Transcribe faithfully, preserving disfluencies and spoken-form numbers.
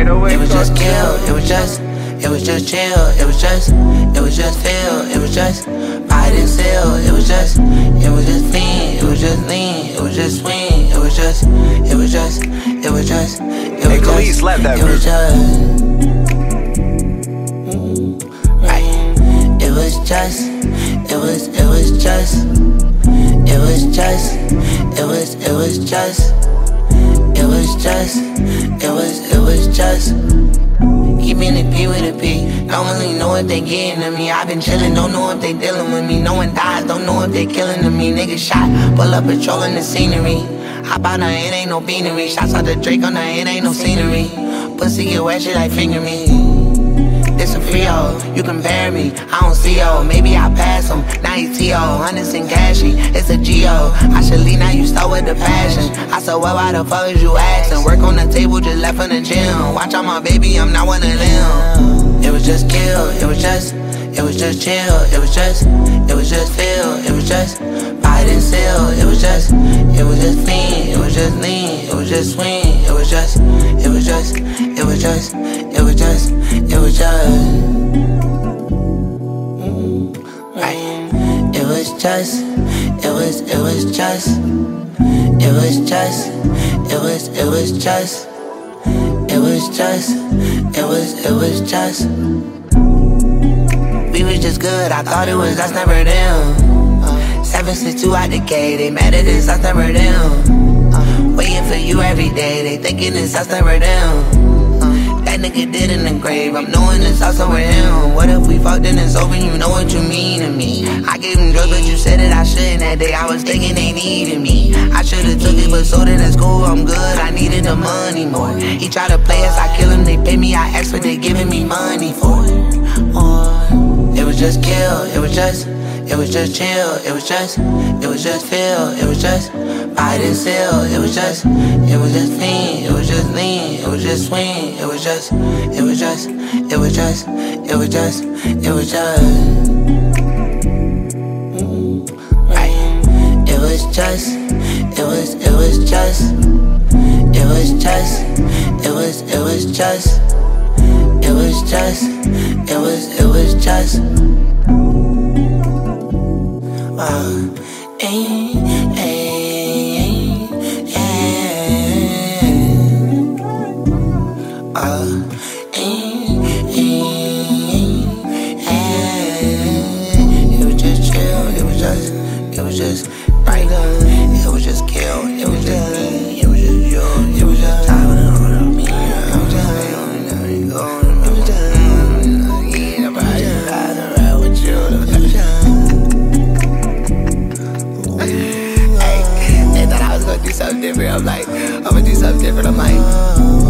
eight oh eight. It was just kill, it was just, it was just chill, it was just, it was just feel, it was just buy and sell, it was just, it was just lean, it was just lean, it was just swing, it was just, it was just, it was just, it was Hey, just, slap that it was just, right. It was just, it was, it was just, it was just, it was, it was just, it was just, it was, it was just. Keeping it P with a P. Don't really know if they getting to me. I've been chillin', don't know if they dealing with me. No one dies, don't know if they killing to me. Niggas shot, pull up patrolling the scenery. Hop out, it ain't no beanery. Shots out the Drake on the, it ain't no scenery. Pussy get wet, shit like finger me. It's a Frio, you compare me, I don't see yo. Maybe I pass him, now he T O. Hundreds and cashy, it's a G O. I should leave, now you start with the passion. I said, well, why the fuck is you asking? Work on the table, just left from the gym. Watch out my baby, I'm not one of them. It was just kill, it was just, it was just chill. It was just, it was just feel. It was just buy and sell. It was just, it was just lean. It was just lean. It was just swing. It was just, it was just, it was just, it was just, it was just, right. It was just, it was, it was just, it was just, it was, it was just, it was just, it was, it was just. We was just good, I thought it was us, never them. Seven, six, two out the gate, they mad at us, us, never them. Waiting for you every day, they thinking it's us, never them. That nigga did in the grave, I'm knowing it's us over him. What if we fucked and it's over, you know what you mean to me. I gave him drugs, but you said that I shouldn't. That day I was thinking they needed me. I should've took it, but so that at school I'm good, I needed the money more. He tried to play us, I kill him, they pay me, I ask for they giving me money for it. Oh. It was just kill, it was just, it was just chill, it was just, it was just feel, it was just buy and sell, it was just, it was just lean, it was just lean, it was just swing, it was just, it was just, it was just, it was just, it was just, right. It was just, it was, it was just, it was just, it was, it was just. It was just, it was, it was just. Uh, eh, eh, eh, uh, eh, eh, eh. It was just chill, it was just, it was just right. It was just kill, it was just me, it was just you, it was just time with me. It was just going. Do something different, I'm like, I'ma do something different, I'm like